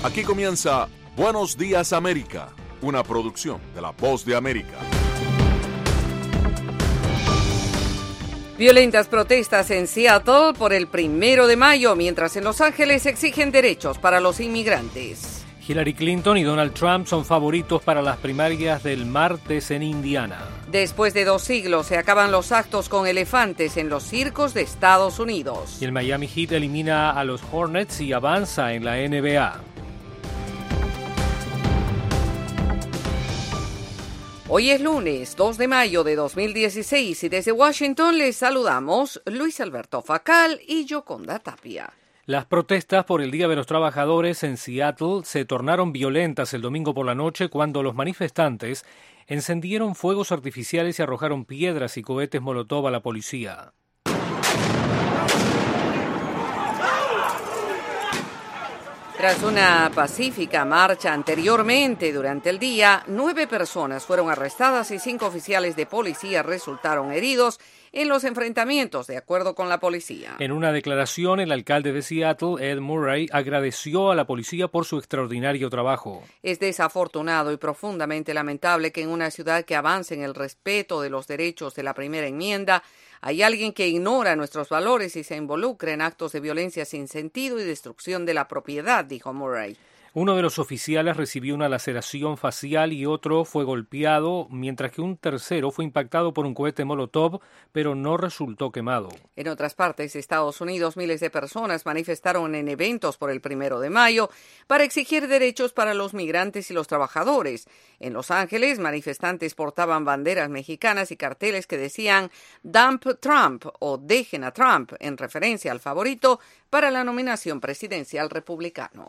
Aquí comienza Buenos Días América, una producción de La Voz de América. Violentas protestas en Seattle por el 1 de mayo, mientras en Los Ángeles exigen derechos para los inmigrantes. Hillary Clinton y Donald Trump son favoritos para las primarias del martes en Indiana. Después de 2 siglos se acaban los actos con elefantes en los circos de Estados Unidos. Y el Miami Heat elimina a los Hornets y avanza en la NBA. Hoy es lunes, 2 de mayo de 2016 y desde Washington les saludamos Luis Alberto Facal y Yoconda Tapia. Las protestas por el Día de los Trabajadores en Seattle se tornaron violentas el domingo por la noche cuando los manifestantes encendieron fuegos artificiales y arrojaron piedras y cohetes molotov a la policía. Tras una pacífica marcha anteriormente durante el día, 9 personas fueron arrestadas y 5 oficiales de policía resultaron heridos en los enfrentamientos, de acuerdo con la policía. En una declaración, el alcalde de Seattle, Ed Murray, agradeció a la policía por su extraordinario trabajo. Es desafortunado y profundamente lamentable que en una ciudad que avanza en el respeto de los derechos de la primera enmienda, hay alguien que ignora nuestros valores y se involucra en actos de violencia sin sentido y destrucción de la propiedad, dijo Murray. Uno de los oficiales recibió una laceración facial y otro fue golpeado, mientras que un tercero fue impactado por un cohete molotov, pero no resultó quemado. En otras partes de Estados Unidos, miles de personas manifestaron en eventos por el 1 de mayo para exigir derechos para los migrantes y los trabajadores. En Los Ángeles, manifestantes portaban banderas mexicanas y carteles que decían "Dump Trump" o "Dejen a Trump", en referencia al favorito para la nominación presidencial republicano.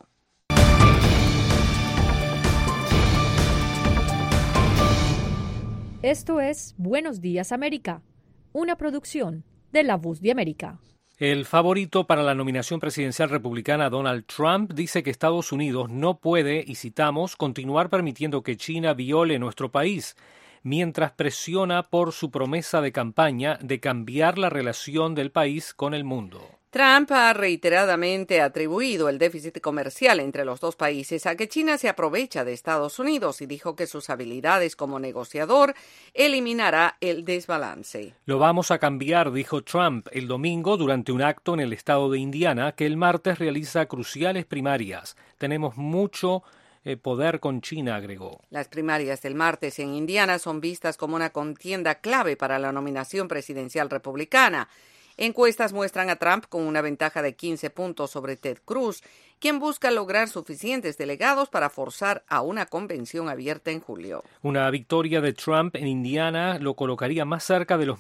Esto es Buenos Días América, una producción de La Voz de América. El favorito para la nominación presidencial republicana, Donald Trump, dice que Estados Unidos no puede, y citamos, continuar permitiendo que China viole nuestro país, mientras presiona por su promesa de campaña de cambiar la relación del país con el mundo. Trump ha reiteradamente atribuido el déficit comercial entre los dos países a que China se aprovecha de Estados Unidos y dijo que sus habilidades como negociador eliminará el desbalance. Lo vamos a cambiar, dijo Trump el domingo durante un acto en el estado de Indiana que el martes realiza cruciales primarias. Tenemos mucho poder con China, agregó. Las primarias del martes en Indiana son vistas como una contienda clave para la nominación presidencial republicana. Encuestas muestran a Trump con una ventaja de 15 puntos sobre Ted Cruz, quien busca lograr suficientes delegados para forzar a una convención abierta en julio. Una victoria de Trump en Indiana lo colocaría más cerca de los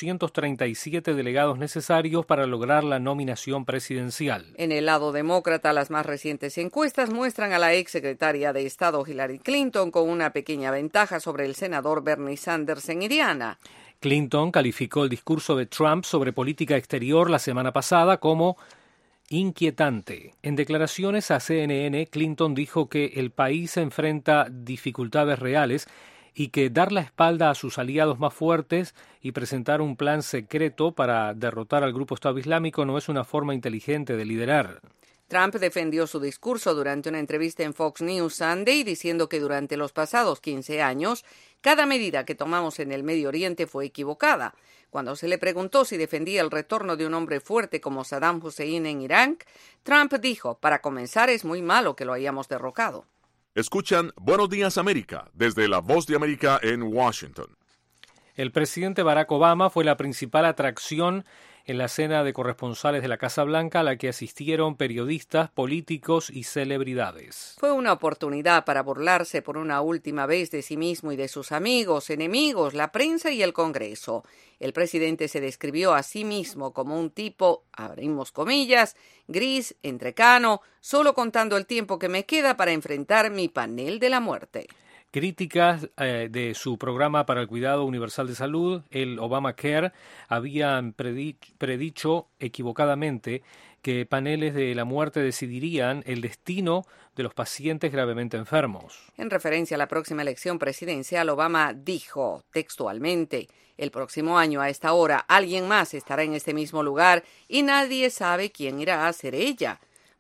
1.237 delegados necesarios para lograr la nominación presidencial. En el lado demócrata, las más recientes encuestas muestran a la exsecretaria de Estado Hillary Clinton con una pequeña ventaja sobre el senador Bernie Sanders en Indiana. Clinton calificó el discurso de Trump sobre política exterior la semana pasada como inquietante. En declaraciones a CNN, Clinton dijo que el país enfrenta dificultades reales y que dar la espalda a sus aliados más fuertes y presentar un plan secreto para derrotar al grupo Estado Islámico no es una forma inteligente de liderar. Trump defendió su discurso durante una entrevista en Fox News Sunday diciendo que durante los pasados 15 años cada medida que tomamos en el Medio Oriente fue equivocada. Cuando se le preguntó si defendía el retorno de un hombre fuerte como Saddam Hussein en Irán, Trump dijo: "Para comenzar, es muy malo que lo hayamos derrocado". Escuchan Buenos Días América desde La Voz de América en Washington. El presidente Barack Obama fue la principal atracción en la cena de corresponsales de la Casa Blanca a la que asistieron periodistas, políticos y celebridades. Fue una oportunidad para burlarse por una última vez de sí mismo y de sus amigos, enemigos, la prensa y el Congreso. El presidente se describió a sí mismo como un tipo, abrimos comillas, gris, entrecano, solo contando el tiempo que me queda para enfrentar mi panel de la muerte. Críticas de su programa para el cuidado universal de salud, el Obamacare, habían predicho equivocadamente que paneles de la muerte decidirían el destino de los pacientes gravemente enfermos. En referencia a la próxima elección presidencial, Obama dijo textualmente: "El próximo año a esta hora alguien más estará en este mismo lugar y nadie sabe quién irá a ser ella".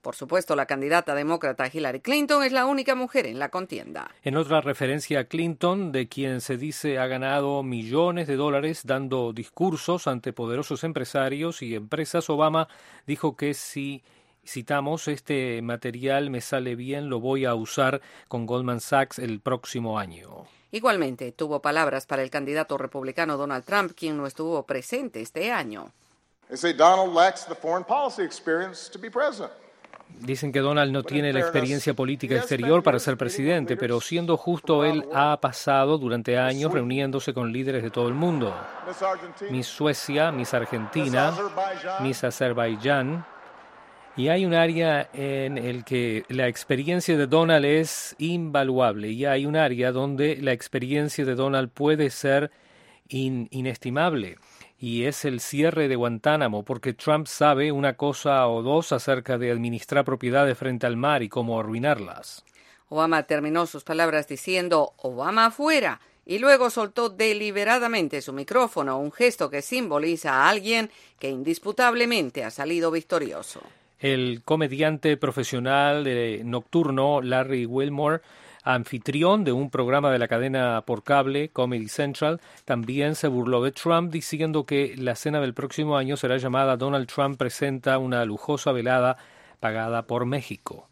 Por supuesto, la candidata demócrata Hillary Clinton es la única mujer en la contienda. En otra referencia a Clinton, de quien se dice ha ganado millones de dólares dando discursos ante poderosos empresarios y empresas, Obama dijo que si, citamos, este material me sale bien, lo voy a usar con Goldman Sachs el próximo año. Igualmente, tuvo palabras para el candidato republicano Donald Trump, quien no estuvo presente este año. Donald lacks the foreign policy experience to be president. Dicen que Donald no tiene la experiencia política exterior para ser presidente, pero siendo justo, él ha pasado durante años reuniéndose con líderes de todo el mundo. Miss Suecia, Miss Argentina, Miss Azerbaiyán. Y hay un área en el que la experiencia de Donald es invaluable y hay un área donde la experiencia de Donald puede ser inestimable. Y es el cierre de Guantánamo, porque Trump sabe una cosa o dos acerca de administrar propiedades frente al mar y cómo arruinarlas. Obama terminó sus palabras diciendo «Obama afuera» y luego soltó deliberadamente su micrófono, un gesto que simboliza a alguien que indisputablemente ha salido victorioso. El comediante profesional nocturno Larry Wilmore, anfitrión de un programa de la cadena por cable Comedy Central, también se burló de Trump diciendo que la cena del próximo año será llamada Donald Trump presenta una lujosa velada pagada por México.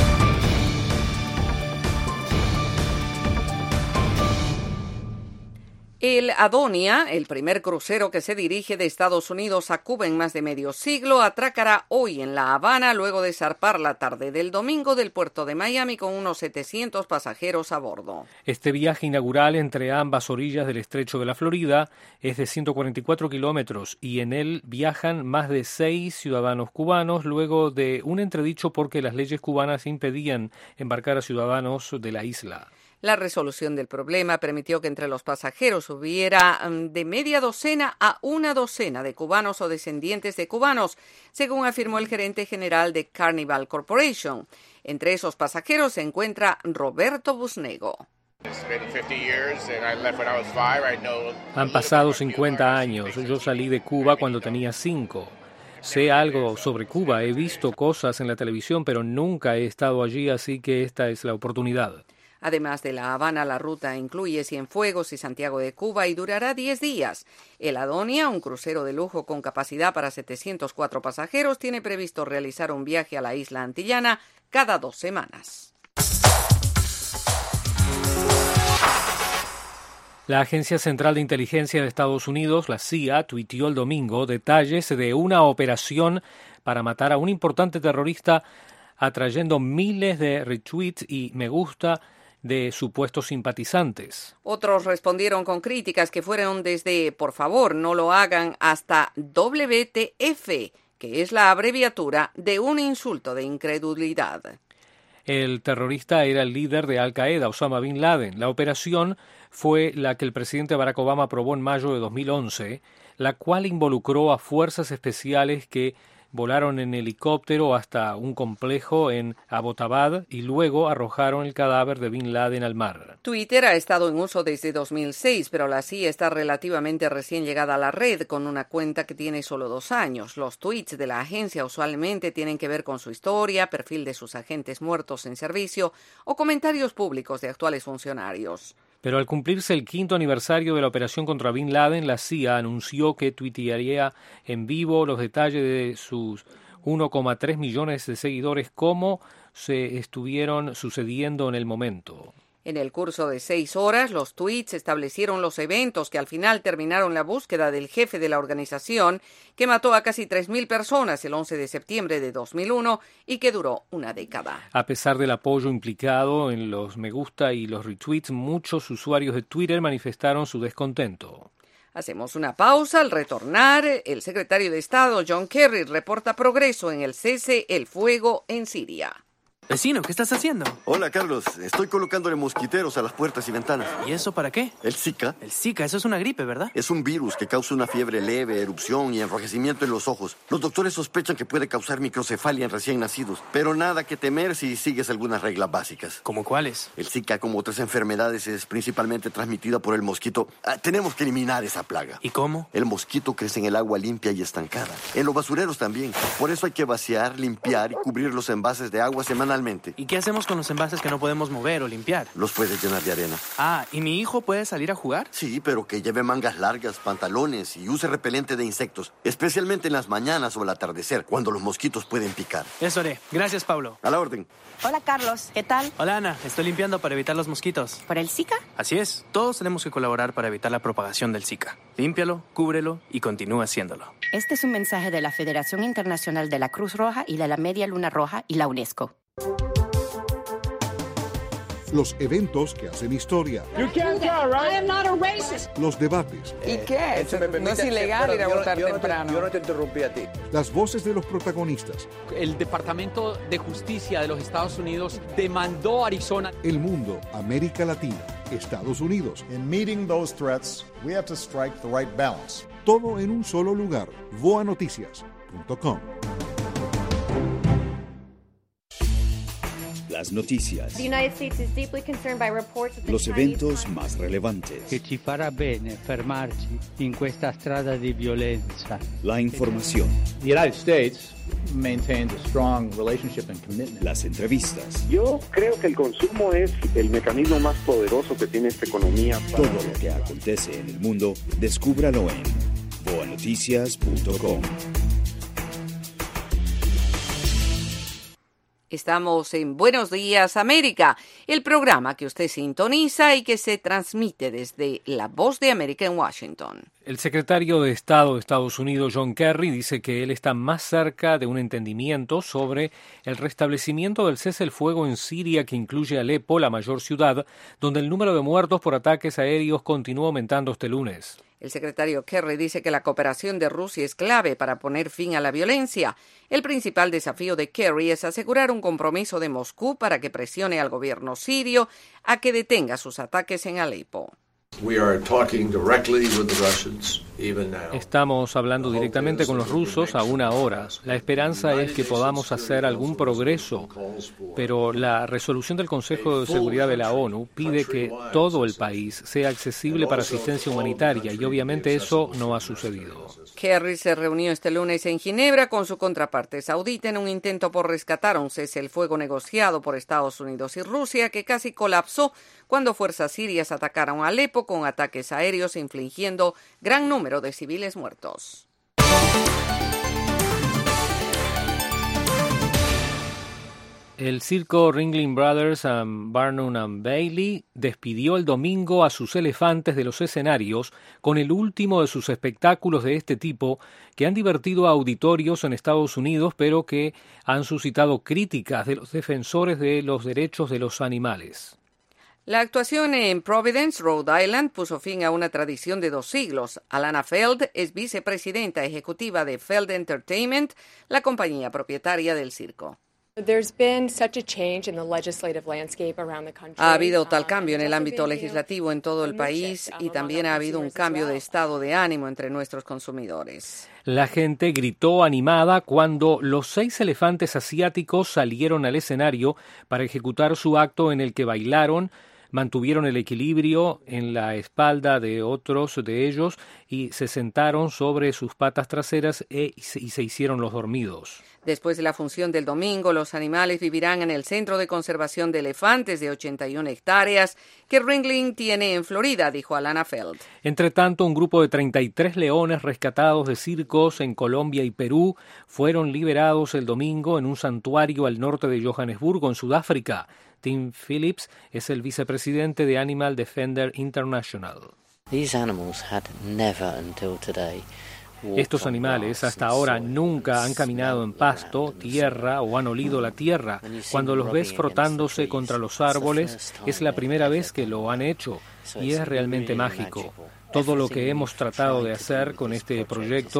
El Adonia, el primer crucero que se dirige de Estados Unidos a Cuba en más de medio siglo, atracará hoy en La Habana luego de zarpar la tarde del domingo del puerto de Miami con unos 700 pasajeros a bordo. Este viaje inaugural entre ambas orillas del estrecho de la Florida es de 144 kilómetros y en él viajan más de 6 ciudadanos cubanos luego de un entredicho porque las leyes cubanas impedían embarcar a ciudadanos de la isla. La resolución del problema permitió que entre los pasajeros hubiera de media docena a una docena de cubanos o descendientes de cubanos, según afirmó el gerente general de Carnival Corporation. Entre esos pasajeros se encuentra Roberto Busnego. Han pasado 50 años. Yo salí de Cuba cuando tenía 5. Sé algo sobre Cuba, he visto cosas en la televisión, pero nunca he estado allí, así que esta es la oportunidad. Además de La Habana, la ruta incluye Cienfuegos y Santiago de Cuba y durará 10 días. El Adonia, un crucero de lujo con capacidad para 704 pasajeros, tiene previsto realizar un viaje a la isla antillana cada 2 semanas. La Agencia Central de Inteligencia de Estados Unidos, la CIA, tuiteó el domingo detalles de una operación para matar a un importante terrorista, atrayendo miles de retweets y me gusta de supuestos simpatizantes. Otros respondieron con críticas que fueron desde «por favor, no lo hagan» hasta WTF, que es la abreviatura de un insulto de incredulidad. El terrorista era el líder de Al-Qaeda, Osama Bin Laden. La operación fue la que el presidente Barack Obama aprobó en mayo de 2011, la cual involucró a fuerzas especiales que volaron en helicóptero hasta un complejo en Abbottabad y luego arrojaron el cadáver de Bin Laden al mar. Twitter ha estado en uso desde 2006, pero la CIA está relativamente recién llegada a la red con una cuenta que tiene solo 2 años. Los tweets de la agencia usualmente tienen que ver con su historia, perfil de sus agentes muertos en servicio o comentarios públicos de actuales funcionarios. Pero al cumplirse el 5º aniversario de la operación contra Bin Laden, la CIA anunció que tuitearía en vivo los detalles de sus 1,3 millones de seguidores, cómo se estuvieron sucediendo en el momento. En el curso de 6 horas, los tweets establecieron los eventos que al final terminaron la búsqueda del jefe de la organización, que mató a casi 3.000 personas el 11 de septiembre de 2001 y que duró una década. A pesar del apoyo implicado en los me gusta y los retweets, muchos usuarios de Twitter manifestaron su descontento. Hacemos una pausa. Al retornar, el secretario de Estado, John Kerry, reporta progreso en el cese el fuego en Siria. Vecino, ¿qué estás haciendo? Hola, Carlos. Estoy colocándole mosquiteros a las puertas y ventanas. ¿Y eso para qué? ¿El Zika? El Zika, eso es una gripe, ¿verdad? Es un virus que causa una fiebre leve, erupción y enrojecimiento en los ojos. Los doctores sospechan que puede causar microcefalia en recién nacidos, pero nada que temer si sigues algunas reglas básicas. ¿Cómo cuáles? El Zika, como otras enfermedades, es principalmente transmitida por el mosquito. Tenemos que eliminar esa plaga. ¿Y cómo? El mosquito crece en el agua limpia y estancada. En los basureros también. Por eso hay que vaciar, limpiar y cubrir los envases de agua semanalmente. ¿Y qué hacemos con los envases que no podemos mover o limpiar? Los puedes llenar de arena. Ah, ¿y mi hijo puede salir a jugar? Sí, pero que lleve mangas largas, pantalones y use repelente de insectos, especialmente en las mañanas o al atardecer, cuando los mosquitos pueden picar. Eso haré. Gracias, Pablo. A la orden. Hola, Carlos. ¿Qué tal? Hola, Ana. Estoy limpiando para evitar los mosquitos. ¿Por el Zika? Así es. Todos tenemos que colaborar para evitar la propagación del Zika. Límpialo, cúbrelo y continúa haciéndolo. Este es un mensaje de la Federación Internacional de la Cruz Roja y de la Media Luna Roja y la UNESCO. Los eventos que hacen historia. Los debates. ¿Y qué? No es ilegal ir a votar temprano. Yo no te interrumpí a ti. Las voces de los protagonistas. El Departamento de Justicia de los Estados Unidos demandó a Arizona. El mundo, América Latina, Estados Unidos. In meeting those threats, we have to strike the right balance. Todo en un solo lugar. voanoticias.com. Las noticias. Los eventos más relevantes. Che ci farà bene fermarci in questa strada di violenza. La información. The United States maintains a strong relationship and commitment. Las entrevistas. Yo creo que el consumo es el mecanismo más poderoso que tiene esta economía. Todo lo que acontece en el mundo, descúbralo en voanoticias.com. Estamos en Buenos Días América, el programa que usted sintoniza y que se transmite desde La Voz de América en Washington. El secretario de Estado de Estados Unidos, John Kerry, dice que él está más cerca de un entendimiento sobre el restablecimiento del cese el fuego en Siria, que incluye Alepo, la mayor ciudad, donde el número de muertos por ataques aéreos continúa aumentando este lunes. El secretario Kerry dice que la cooperación de Rusia es clave para poner fin a la violencia. El principal desafío de Kerry es asegurar un compromiso de Moscú para que presione al gobierno sirio a que detenga sus ataques en Alepo. Estamos hablando directamente con los rusos aún ahora. La esperanza es que podamos hacer algún progreso, pero la resolución del Consejo de Seguridad de la ONU pide que todo el país sea accesible para asistencia humanitaria y obviamente eso no ha sucedido. Kerry se reunió este lunes en Ginebra con su contraparte saudita en un intento por rescatar un cese el fuego negociado por Estados Unidos y Rusia que casi colapsó cuando fuerzas sirias atacaron a Alepo con ataques aéreos infligiendo gran número de civiles muertos. El circo Ringling Brothers and Barnum and Bailey despidió el domingo a sus elefantes de los escenarios con el último de sus espectáculos de este tipo que han divertido a auditorios en Estados Unidos, pero que han suscitado críticas de los defensores de los derechos de los animales. La actuación en Providence, Rhode Island, puso fin a una tradición de 2 siglos. Alana Feld es vicepresidenta ejecutiva de Feld Entertainment, la compañía propietaria del circo. Ha habido tal cambio en el ámbito legislativo en todo el país y también ha habido un cambio de estado de ánimo entre nuestros consumidores. La gente gritó animada cuando los 6 elefantes asiáticos salieron al escenario para ejecutar su acto en el que bailaron, mantuvieron el equilibrio en la espalda de otros de ellos y se sentaron sobre sus patas traseras y se hicieron los dormidos. Después de la función del domingo, los animales vivirán en el Centro de Conservación de Elefantes de 81 hectáreas que Ringling tiene en Florida, dijo Alana Feld. Entre tanto, un grupo de 33 leones rescatados de circos en Colombia y Perú fueron liberados el domingo en un santuario al norte de Johannesburgo, en Sudáfrica. Tim Phillips es el vicepresidente de Animal Defender International. Estos animales hasta ahora nunca han caminado en pasto, tierra o han olido la tierra. Cuando los ves frotándose contra los árboles, es la primera vez que lo han hecho y es realmente mágico. Todo lo que hemos tratado de hacer con este proyecto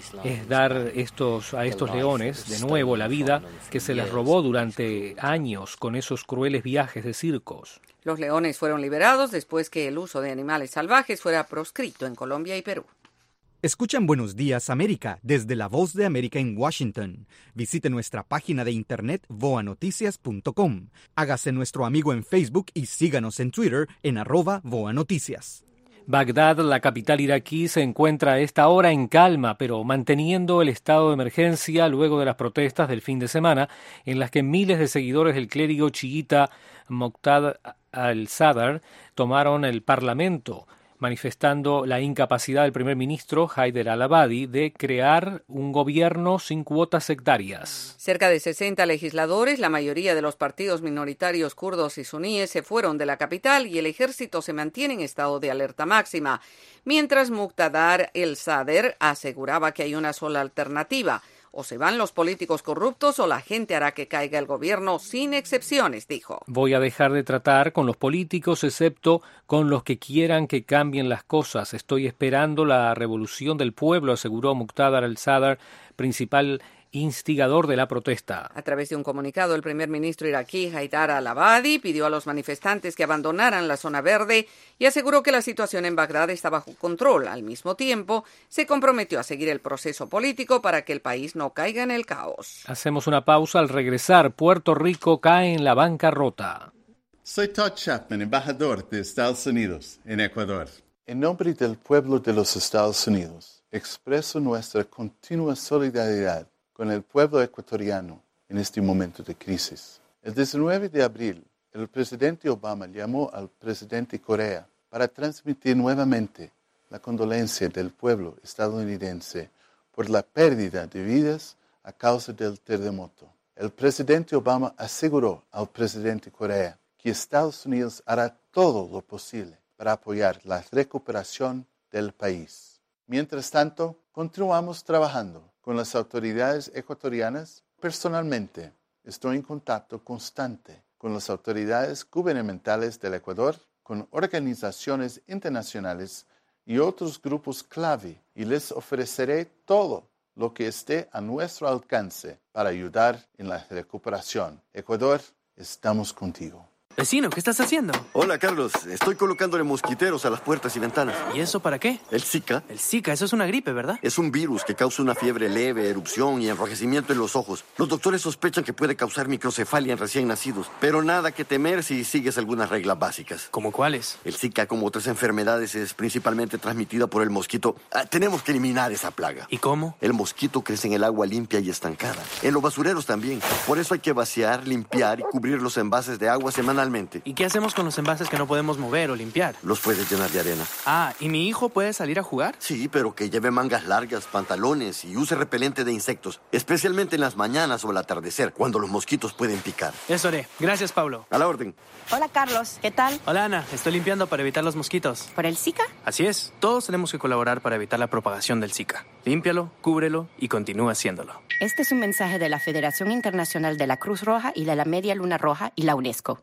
es dar a estos leones de nuevo la vida que se les robó durante años con esos crueles viajes de circos. Los leones fueron liberados después que el uso de animales salvajes fuera proscrito en Colombia y Perú. Escuchan Buenos Días América desde La Voz de América en Washington. Visite nuestra página de internet voanoticias.com. Hágase nuestro amigo en Facebook y síganos en Twitter en @voanoticias. Bagdad, la capital iraquí, se encuentra a esta hora en calma, pero manteniendo el estado de emergencia luego de las protestas del fin de semana, en las que miles de seguidores del clérigo chiita Muqtada al-Sadr tomaron el parlamento, manifestando la incapacidad del primer ministro Haider al-Abadi de crear un gobierno sin cuotas sectarias. Cerca de 60 legisladores, la mayoría de los partidos minoritarios kurdos y suníes, se fueron de la capital y el ejército se mantiene en estado de alerta máxima, mientras Muqtada al-Sadr aseguraba que hay una sola alternativa: o se van los políticos corruptos o la gente hará que caiga el gobierno sin excepciones, dijo. Voy a dejar de tratar con los políticos excepto con los que quieran que cambien las cosas. Estoy esperando la revolución del pueblo, aseguró Muqtada al-Sadr, principal instigador de la protesta. A través de un comunicado, el primer ministro iraquí Haider al-Abadi pidió a los manifestantes que abandonaran la zona verde y aseguró que la situación en Bagdad está bajo control. Al mismo tiempo, se comprometió a seguir el proceso político para que el país no caiga en el caos. Hacemos una pausa. Al regresar, Puerto Rico cae en la bancarrota. Soy Todd Chapman, embajador de Estados Unidos en Ecuador. En nombre del pueblo de los Estados Unidos, expreso nuestra continua solidaridad con el pueblo ecuatoriano en este momento de crisis. El 19 de abril, el presidente Obama llamó al presidente Correa para transmitir nuevamente la condolencia del pueblo estadounidense por la pérdida de vidas a causa del terremoto. El presidente Obama aseguró al presidente Correa que Estados Unidos hará todo lo posible para apoyar la recuperación del país. Mientras tanto, continuamos trabajando con las autoridades ecuatorianas. Personalmente, estoy en contacto constante con las autoridades gubernamentales del Ecuador, con organizaciones internacionales y otros grupos clave, y les ofreceré todo lo que esté a nuestro alcance para ayudar en la recuperación. Ecuador, estamos contigo. Vecino, ¿qué estás haciendo? Hola, Carlos. Estoy colocándole mosquiteros a las puertas y ventanas. ¿Y eso para qué? El Zika. El Zika, eso es una gripe, ¿verdad? Es un virus que causa una fiebre leve, erupción y enrojecimiento en los ojos. Los doctores sospechan que puede causar microcefalia en recién nacidos, pero nada que temer si sigues algunas reglas básicas. ¿Cómo cuáles? El Zika, como otras enfermedades, es principalmente transmitida por el mosquito. Tenemos que eliminar esa plaga. ¿Y cómo? El mosquito crece en el agua limpia y estancada. En los basureros también. Por eso hay que vaciar, limpiar y cubrir los envases de agua semanalmente. ¿Y qué hacemos con los envases que no podemos mover o limpiar? Los puedes llenar de arena. Ah, ¿y mi hijo puede salir a jugar? Sí, pero que lleve mangas largas, pantalones y use repelente de insectos, especialmente en las mañanas o al atardecer, cuando los mosquitos pueden picar. Eso haré. Gracias, Pablo. A la orden. Hola, Carlos. ¿Qué tal? Hola, Ana. Estoy limpiando para evitar los mosquitos. ¿Por el Zika? Así es. Todos tenemos que colaborar para evitar la propagación del Zika. Límpialo, cúbrelo y continúa haciéndolo. Este es un mensaje de la Federación Internacional de la Cruz Roja y de la Media Luna Roja y la UNESCO.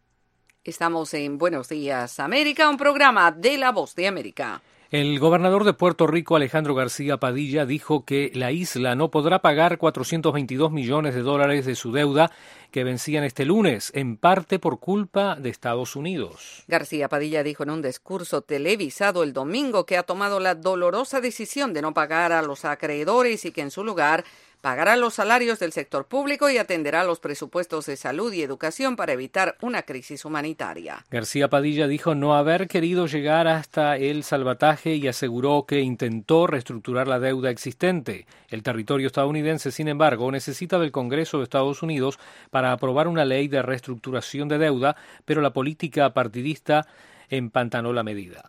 Estamos en Buenos Días América, un programa de La Voz de América. El gobernador de Puerto Rico, Alejandro García Padilla, dijo que la isla no podrá pagar $422 millones de su deuda que vencían este lunes, en parte por culpa de Estados Unidos. García Padilla dijo en un discurso televisado el domingo que ha tomado la dolorosa decisión de no pagar a los acreedores y que en su lugar pagará los salarios del sector público y atenderá los presupuestos de salud y educación para evitar una crisis humanitaria. García Padilla dijo no haber querido llegar hasta el salvataje y aseguró que intentó reestructurar la deuda existente. El territorio estadounidense, sin embargo, necesita del Congreso de Estados Unidos para aprobar una ley de reestructuración de deuda, pero la política partidista empantanó la medida.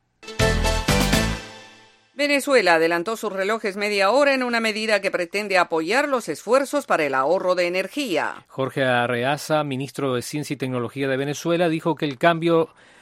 Venezuela adelantó sus relojes media hora en una medida que pretende apoyar los esfuerzos para el ahorro de energía. Jorge Arreaza, ministro de Ciencia y Tecnología de Venezuela, dijo que el cambio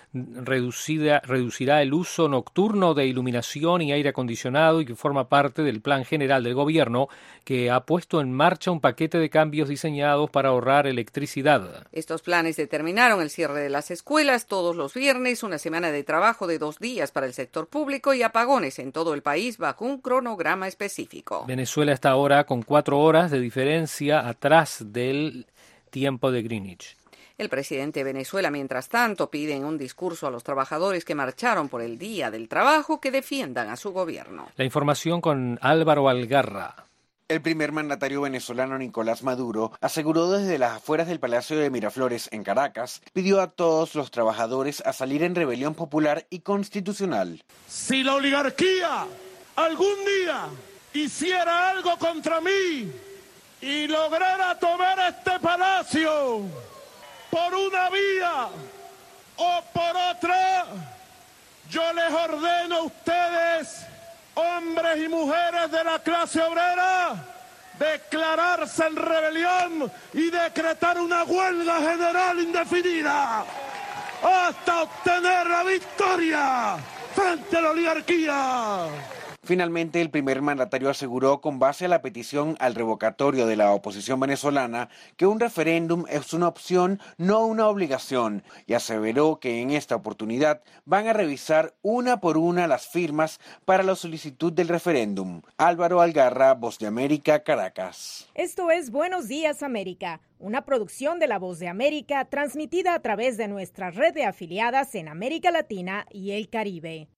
reducirá el uso nocturno de iluminación y aire acondicionado y que forma parte del plan general del gobierno, que ha puesto en marcha un paquete de cambios diseñados para ahorrar electricidad. Estos planes determinaron el cierre de las escuelas todos los viernes, una semana de trabajo de 2 días para el sector público y apagones en todo el país bajo un cronograma específico. Venezuela está ahora con 4 horas de diferencia atrás del tiempo de Greenwich. El presidente de Venezuela, mientras tanto, pide en un discurso a los trabajadores que marcharon por el Día del Trabajo que defiendan a su gobierno. La información con Álvaro Algarra. El primer mandatario venezolano Nicolás Maduro aseguró desde las afueras del Palacio de Miraflores en Caracas, pidió a todos los trabajadores a salir en rebelión popular y constitucional. Si la oligarquía algún día hiciera algo contra mí y lograra tomar este palacio por una vía o por otra, yo les ordeno a ustedes, hombres y mujeres de la clase obrera, declararse en rebelión y decretar una huelga general indefinida hasta obtener la victoria frente a la oligarquía. Finalmente, el primer mandatario aseguró, con base a la petición al revocatorio de la oposición venezolana, que un referéndum es una opción, no una obligación, y aseveró que en esta oportunidad van a revisar una por una las firmas para la solicitud del referéndum. Álvaro Algarra, Voz de América, Caracas. Esto es Buenos Días América, una producción de La Voz de América transmitida a través de nuestra red de afiliadas en América Latina y el Caribe.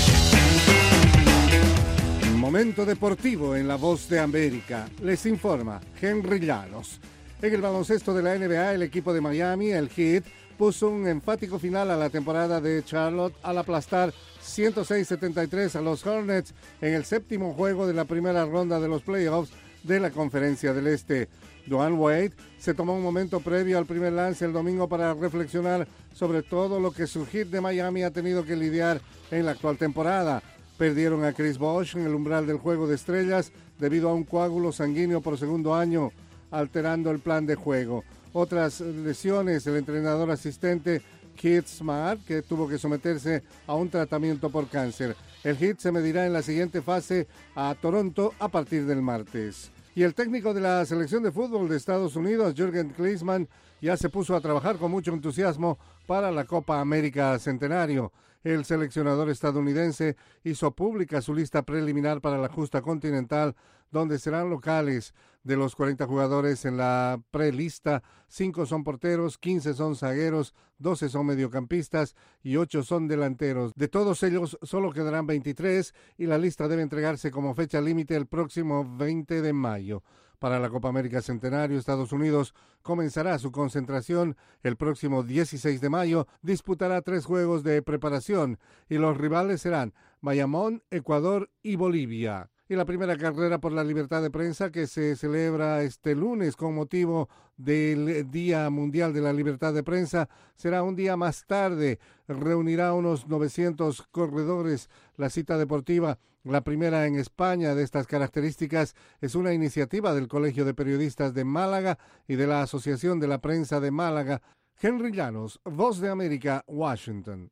Momento deportivo en La Voz de América. Les informa Henry Llanos. En el baloncesto de la NBA, el equipo de Miami, el Heat, puso un enfático final a la temporada de Charlotte al aplastar 106-73 a los Hornets en el 7º juego de la primera ronda de los playoffs de la Conferencia del Este. Dwayne Wade se tomó un momento previo al primer lance el domingo para reflexionar sobre todo lo que su Heat de Miami ha tenido que lidiar en la actual temporada. Perdieron a Chris Bosh en el umbral del juego de estrellas debido a un coágulo sanguíneo por segundo año, alterando el plan de juego. Otras lesiones, el entrenador asistente Keith Smart, que tuvo que someterse a un tratamiento por cáncer. El Heat se medirá en la siguiente fase a Toronto a partir del martes. Y el técnico de la selección de fútbol de Estados Unidos, Jürgen Klinsmann, ya se puso a trabajar con mucho entusiasmo para la Copa América Centenario. El seleccionador estadounidense hizo pública su lista preliminar para la justa continental, donde serán locales. De los 40 jugadores en la prelista, 5 son porteros, 15 son zagueros, 12 son mediocampistas y 8 son delanteros. De todos ellos, solo quedarán 23 y la lista debe entregarse como fecha límite el próximo 20 de mayo. Para la Copa América Centenario, Estados Unidos comenzará su concentración el próximo 16 de mayo, disputará 3 juegos de preparación y los rivales serán Bayamón, Ecuador y Bolivia. Y la primera carrera por la libertad de prensa, que se celebra este lunes con motivo del Día Mundial de la Libertad de Prensa, será un día más tarde. Reunirá unos 900 corredores. La cita deportiva, la primera en España de estas características, es una iniciativa del Colegio de Periodistas de Málaga y de la Asociación de la Prensa de Málaga. Henry Llanos, Voz de América, Washington.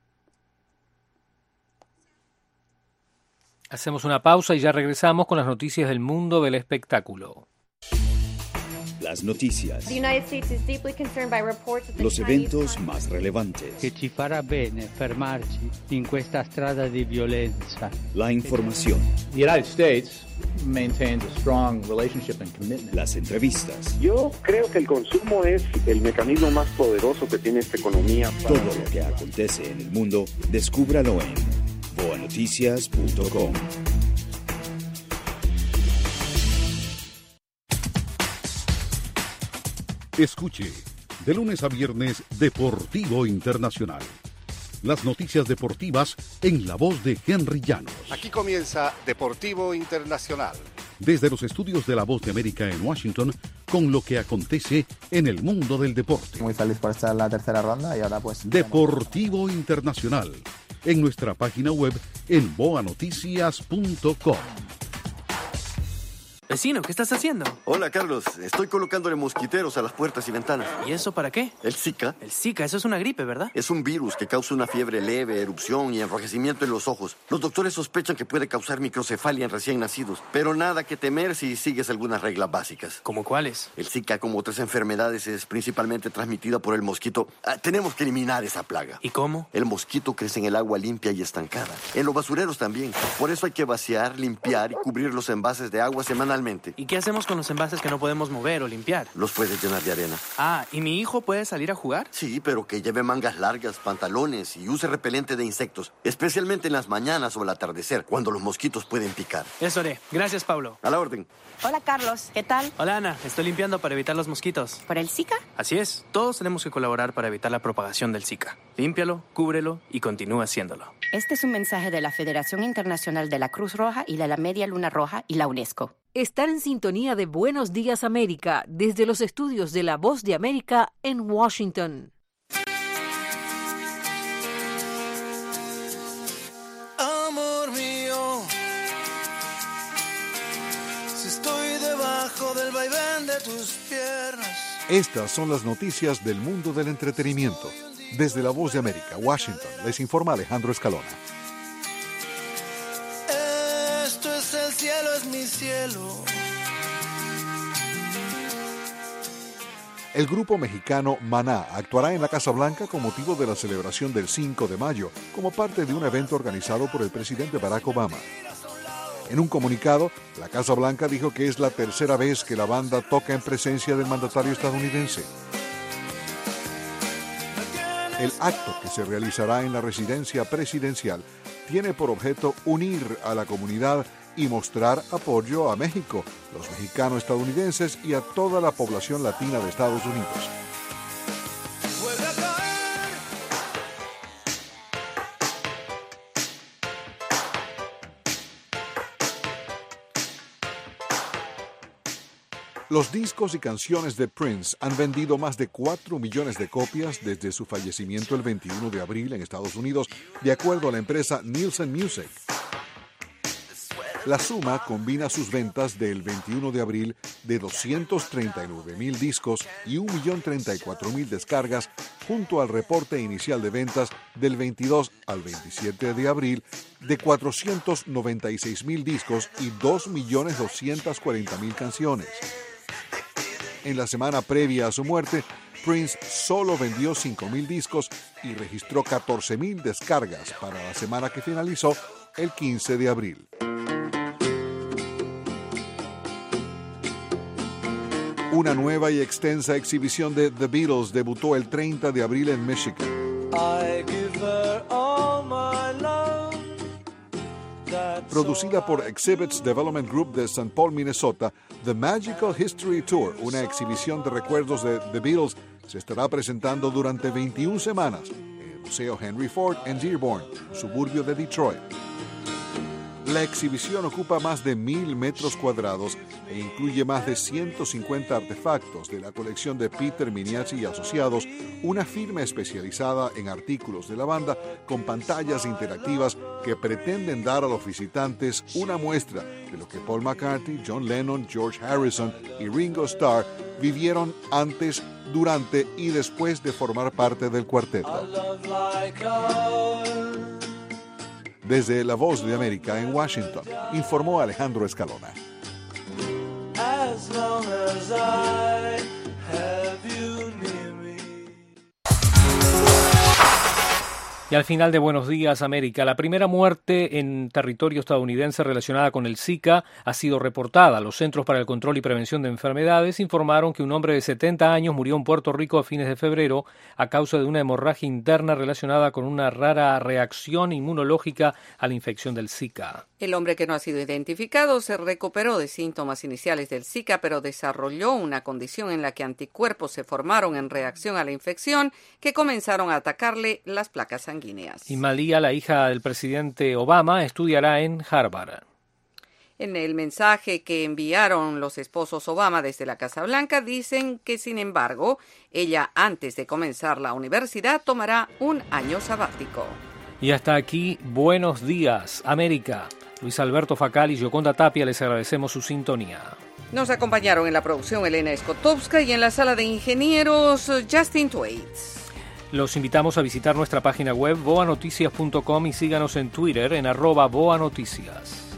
Hacemos una pausa y ya regresamos con las noticias del mundo del espectáculo. Las noticias. Los eventos más relevantes. Che ci farà bene fermarci in questa strada di violenza. La información. The United States maintains a strong relationship and commitment. Las entrevistas. Yo creo que el consumo es el mecanismo más poderoso que tiene esta economía. Todo lo que acontece en el mundo, descúbralo en boanoticias.com. Escuche, de lunes a viernes, Deportivo Internacional. Las noticias deportivas en la voz de Henry Llanos. Aquí comienza Deportivo Internacional. Desde los estudios de La Voz de América en Washington, con lo que acontece en el mundo del deporte. Muy feliz por estar en la tercera ronda y ahora pues... Deportivo Internacional. En nuestra página web en boanoticias.com. Vecino, ¿qué estás haciendo? Hola, Carlos. Estoy colocándole mosquiteros a las puertas y ventanas. ¿Y eso para qué? El Zika. El Zika, eso es una gripe, ¿verdad? Es un virus que causa una fiebre leve, erupción y enrojecimiento en los ojos. Los doctores sospechan que puede causar microcefalia en recién nacidos, pero nada que temer si sigues algunas reglas básicas. ¿Cómo cuáles? El Zika, como otras enfermedades, es principalmente transmitida por el mosquito. Tenemos que eliminar esa plaga. ¿Y cómo? El mosquito crece en el agua limpia y estancada. En los basureros también. Por eso hay que vaciar, limpiar y cubrir los envases de agua semanalmente. ¿Y qué hacemos con los envases que no podemos mover o limpiar? Los puedes llenar de arena. Ah, ¿y mi hijo puede salir a jugar? Sí, pero que lleve mangas largas, pantalones y use repelente de insectos, especialmente en las mañanas o al atardecer, cuando los mosquitos pueden picar. Eso haré. Gracias, Pablo. A la orden. Hola, Carlos. ¿Qué tal? Hola, Ana. Estoy limpiando para evitar los mosquitos. ¿Por el Zika? Así es. Todos tenemos que colaborar para evitar la propagación del Zika. Límpialo, cúbrelo y continúa haciéndolo. Este es un mensaje de la Federación Internacional de la Cruz Roja y de la Media Luna Roja y la UNESCO. Están en sintonía de Buenos Días América desde los estudios de La Voz de América en Washington. Amor mío, si estoy debajo del vaivén de tus piernas. Estas son las noticias del mundo del entretenimiento. Desde La Voz de América, Washington, les informa Alejandro Escalona. Esto es el cielo, es mi cielo. El grupo mexicano Maná actuará en la Casa Blanca con motivo de la celebración del 5 de mayo, como parte de un evento organizado por el presidente Barack Obama. En un comunicado, la Casa Blanca dijo que es la tercera vez que la banda toca en presencia del mandatario estadounidense. El acto, que se realizará en la residencia presidencial, tiene por objeto unir a la comunidad y mostrar apoyo a México, los mexicano-estadounidenses y a toda la población latina de Estados Unidos. Los discos y canciones de Prince han vendido más de 4 millones de copias desde su fallecimiento el 21 de abril en Estados Unidos, de acuerdo a la empresa Nielsen Music. La suma combina sus ventas del 21 de abril de 239,000 discos y 1,034,000 descargas, junto al reporte inicial de ventas del 22 al 27 de abril de 496,000 discos y 2,240,000 canciones. En la semana previa a su muerte, Prince solo vendió 5,000 discos y registró 14,000 descargas para la semana que finalizó el 15 de abril. Una nueva y extensa exhibición de The Beatles debutó el 30 de abril en Michigan. Producida por Exhibits Development Group de St. Paul, Minnesota, The Magical History Tour, una exhibición de recuerdos de The Beatles, se estará presentando durante 21 semanas en el Museo Henry Ford en Dearborn, suburbio de Detroit. La exhibición ocupa más de 1,000 metros cuadrados e incluye más de 150 artefactos de la colección de Peter Miniacci y Asociados, una firma especializada en artículos de la banda con pantallas interactivas que pretenden dar a los visitantes una muestra de lo que Paul McCartney, John Lennon, George Harrison y Ringo Starr vivieron antes, durante y después de formar parte del cuarteto. Desde La Voz de América en Washington, informó Alejandro Escalona. Y al final de Buenos Días América, la primera muerte en territorio estadounidense relacionada con el Zika ha sido reportada. Los Centros para el Control y Prevención de Enfermedades informaron que un hombre de 70 años murió en Puerto Rico a fines de febrero a causa de una hemorragia interna relacionada con una rara reacción inmunológica a la infección del Zika. El hombre, que no ha sido identificado, se recuperó de síntomas iniciales del Zika, pero desarrolló una condición en la que anticuerpos se formaron en reacción a la infección que comenzaron a atacarle las placas sanguíneas. Y Malia, la hija del presidente Obama, estudiará en Harvard. En el mensaje que enviaron los esposos Obama desde la Casa Blanca, dicen que, sin embargo, ella, antes de comenzar la universidad, tomará un año sabático. Y hasta aquí, Buenos Días América. Luis Alberto Facal y Yoconda Tapia les agradecemos su sintonía. Nos acompañaron en la producción Elena Skotowska y en la sala de ingenieros Justin Twaits. Los invitamos a visitar nuestra página web boanoticias.com y síganos en Twitter en @boanoticias.